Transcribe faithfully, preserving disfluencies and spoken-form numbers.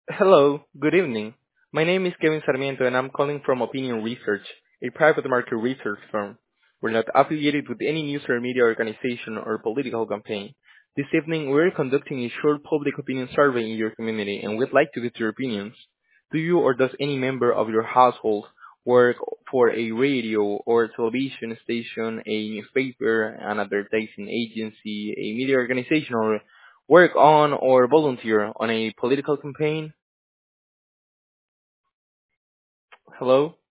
Hello, good evening. My name is Kevin Sarmiento and I'm calling from Opinion Research, a private market research firm. We're not affiliated with any news or media organization or political campaign. This evening, we're conducting a short public opinion survey in your community and we'd like to get your opinions. Do you or does any member of your household work for a radio or television station, a newspaper, an advertising agency, a media organization, or work on or volunteer on a political campaign? Hello?